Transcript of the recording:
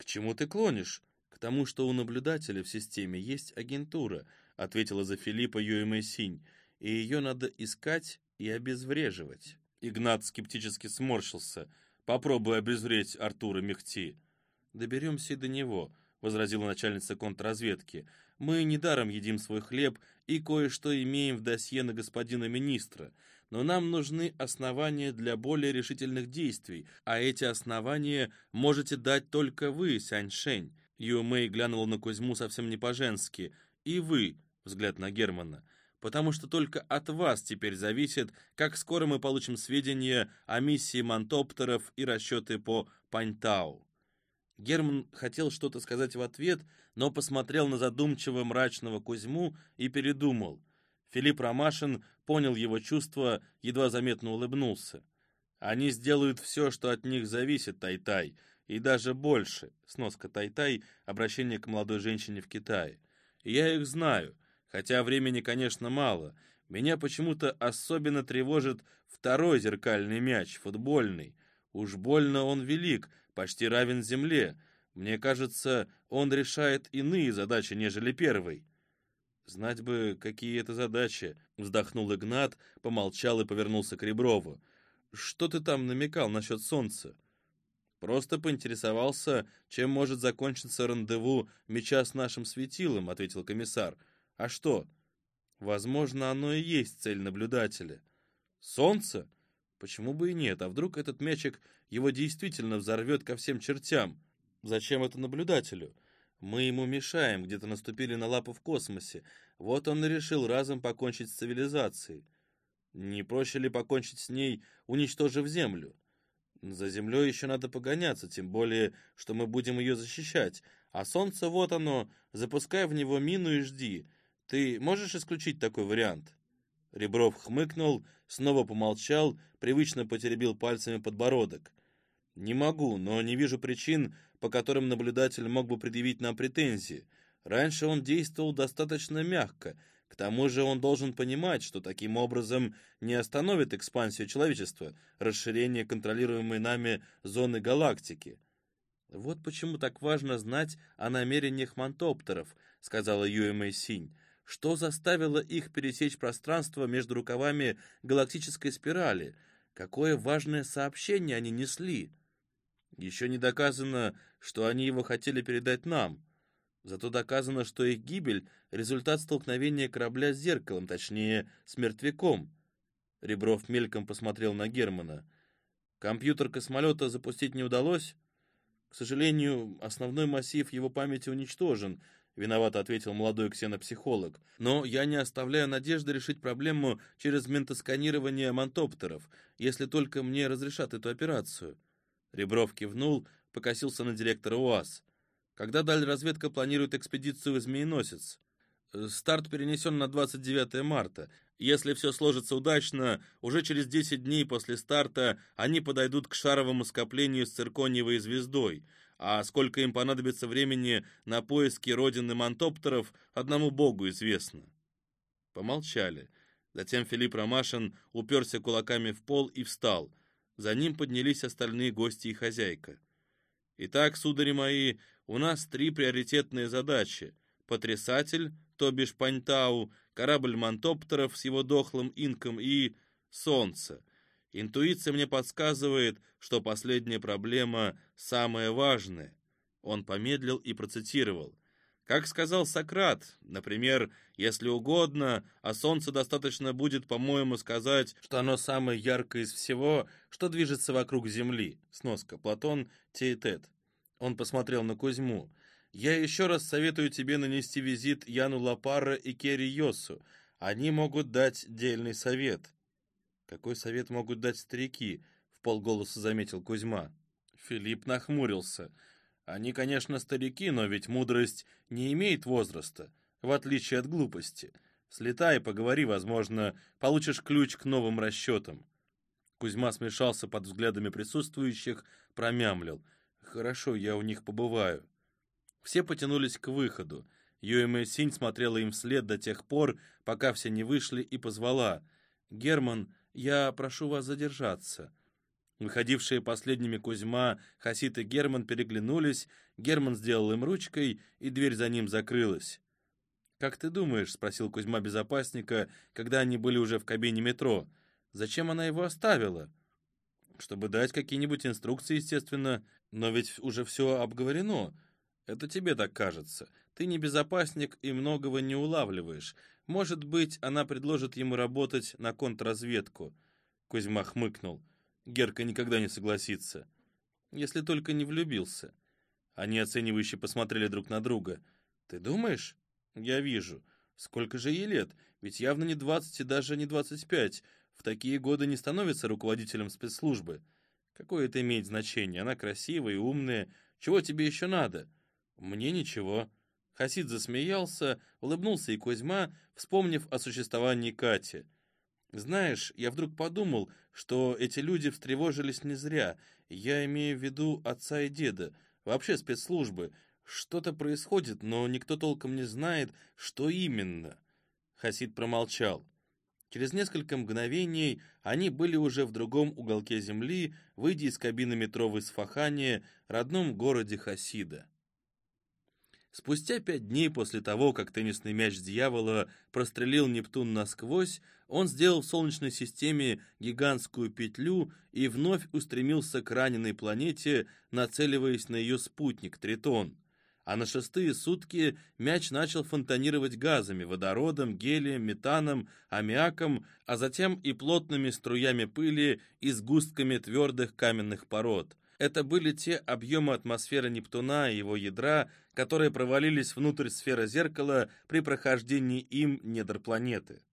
«К чему ты клонишь?» «К тому, что у наблюдателя в системе есть агентура», ответила за Филиппа Юэмэй Синь, «и ее надо искать и обезвреживать». Игнат скептически сморщился. «Попробуй обезвредить Артура Мехти». «Доберемся и до него», — возразила начальница контрразведки. «Мы недаром едим свой хлеб и кое-что имеем в досье на господина министра, но нам нужны основания для более решительных действий, а эти основания можете дать только вы, Сяньшень». Юэмэй глянула на Кузьму совсем не по-женски. «И вы», — взгляд на Германа, «потому что только от вас теперь зависит, как скоро мы получим сведения о миссии мантоптеров и расчеты по Паньтау». Герман хотел что-то сказать в ответ, но посмотрел на задумчиво мрачного Кузьму и передумал. Филипп Ромашин понял его чувства, едва заметно улыбнулся. «Они сделают все, что от них зависит, Тай-Тай, и даже больше». Сноска Тай-Тай — обращение к молодой женщине в Китае. «Я их знаю, хотя времени, конечно, мало. Меня почему-то особенно тревожит второй зеркальный мяч, футбольный. Уж больно он велик, почти равен земле. Мне кажется, он решает иные задачи, нежели первый». «Знать бы, какие это задачи», — вздохнул Игнат, помолчал и повернулся к Реброву. «Что ты там намекал насчет солнца?» «Просто поинтересовался, чем может закончиться рандеву меча с нашим светилом», — ответил комиссар. «А что?» «Возможно, оно и есть цель наблюдателя». «Солнце? Почему бы и нет? А вдруг этот мячик его действительно взорвет ко всем чертям? Зачем это наблюдателю? Мы ему мешаем, где-то наступили на лапу в космосе. Вот он и решил разом покончить с цивилизацией. Не проще ли покончить с ней, уничтожив Землю? За Землей еще надо погоняться, тем более, что мы будем ее защищать. А Солнце вот оно, запускай в него мину и жди. Ты можешь исключить такой вариант?» Ребров хмыкнул, снова помолчал, привычно потеребил пальцами подбородок. «Не могу, но не вижу причин, по которым наблюдатель мог бы предъявить нам претензии. Раньше он действовал достаточно мягко. К тому же он должен понимать, что таким образом не остановит экспансию человечества, расширение контролируемой нами зоны галактики». «Вот почему так важно знать о намерениях мантоптеров», — сказала Юэмэй Синь. «Что заставило их пересечь пространство между рукавами галактической спирали? Какое важное сообщение они несли?» «Еще не доказано, что они его хотели передать нам. Зато доказано, что их гибель — результат столкновения корабля с зеркалом, точнее, с мертвяком». Ребров мельком посмотрел на Германа. «Компьютер космолета запустить не удалось?» «К сожалению, основной массив его памяти уничтожен», — виновато ответил молодой ксенопсихолог. «Но я не оставляю надежды решить проблему через ментосканирование мантоптеров, если только мне разрешат эту операцию». Ребров кивнул, покосился на директора УАЗ. «Когда дальразведка планирует экспедицию в Змееносец?» «Старт перенесен на 29 марта. Если все сложится удачно, уже через 10 дней после старта они подойдут к шаровому скоплению с циркониевой звездой. А сколько им понадобится времени на поиски родины мантоптеров, одному богу известно». Помолчали. Затем Филипп Ромашин уперся кулаками в пол и встал. За ним поднялись остальные гости и хозяйка. «Итак, судари мои, у нас 3 приоритетные задачи. Потрясатель, то бишь Паньтау, корабль мантоптеров с его дохлым инком и солнце. Интуиция мне подсказывает, что последняя проблема самая важная». Он помедлил и процитировал. «Как сказал Сократ, например, если угодно, о солнце достаточно будет, по-моему, сказать, что оно самое яркое из всего, что движется вокруг Земли». Сноска. Платон, Теэтет. Он посмотрел на Кузьму. «Я еще раз советую тебе нанести визит Яну Лапарро и Керри Йосу. Они могут дать дельный совет». «Какой совет могут дать старики?» — вполголоса заметил Кузьма. Филипп нахмурился. «Они, конечно, старики, но ведь мудрость не имеет возраста, в отличие от глупости. Слетай, поговори, возможно, получишь ключ к новым расчетам». Кузьма смешался под взглядами присутствующих, промямлил. «Хорошо, я у них побываю». Все потянулись к выходу. Юэмэй Синь смотрела им вслед до тех пор, пока все не вышли, и позвала. «Герман, я прошу вас задержаться». Выходившие последними Кузьма, Хасид и Герман переглянулись, Герман сделал им ручкой, и дверь за ним закрылась. «Как ты думаешь?» — спросил Кузьма безопасника, когда они были уже в кабине метро. «Зачем она его оставила?» «Чтобы дать какие-нибудь инструкции, естественно. Но ведь уже все обговорено. Это тебе так кажется. Ты не безопасник и многого не улавливаешь. Может быть, она предложит ему работать на контрразведку». Кузьма хмыкнул. Герка никогда не согласится. Если только не влюбился. Они оценивающе посмотрели друг на друга. «Ты думаешь?» «Я вижу. Сколько же ей лет? Ведь явно не 20 и даже не 25. В такие годы не становится руководителем спецслужбы. Какое это имеет значение? Она красивая и умная. Чего тебе еще надо?» «Мне ничего». Хасид засмеялся, улыбнулся и Кузьма, вспомнив о существовании Кати. «Знаешь, я вдруг подумал, что эти люди встревожились не зря. Я имею в виду отца и деда, вообще спецслужбы. Что-то происходит, но никто толком не знает, что именно». Хасид промолчал. Через несколько мгновений они были уже в другом уголке земли, выйдя из кабины метро в Исфахане, родном городе Хасида. Спустя 5 дней после того, как теннисный мяч дьявола прострелил Нептун насквозь, он сделал в Солнечной системе гигантскую петлю и вновь устремился к раненой планете, нацеливаясь на ее спутник Тритон. А на 6-е сутки мяч начал фонтанировать газами, водородом, гелием, метаном, аммиаком, а затем и плотными струями пыли и сгустками твердых каменных пород. Это были те объемы атмосферы Нептуна и его ядра, которые провалились внутрь сферы зеркала при прохождении им недр планеты.